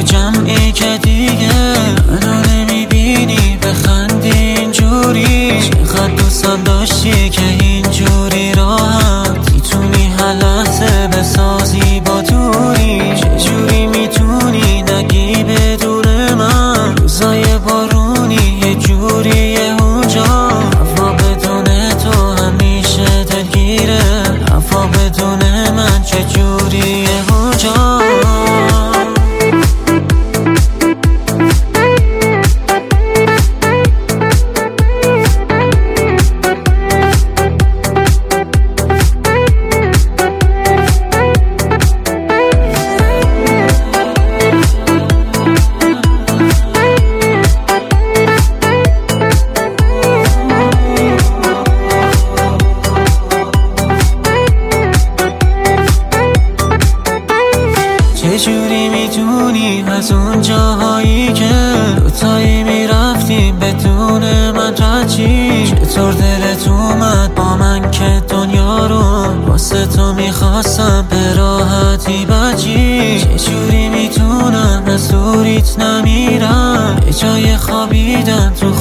جمعی که دیگه منو نمیبینی بخندی اینجوری. چقدر دوستم داشتی که اینجوری راحت میتونی هر لحظه بسازی با دوری. چجوری میتونی نگی بدون من روزای بارونی یه جوریه اونجا. هوا بدون تو همیشه دلگیره، هوا بدون من چجوریه اونجا. چجوری میتونی از اون جاهایی که دوتایی میرفتیم بدون من رچی؟ چطور دلت اومد با من که دنیا رو واسه تو میخواستم به راحتی بچی؟ چجوری میتونم از دوریت نمیرم به جای خوابیدن تو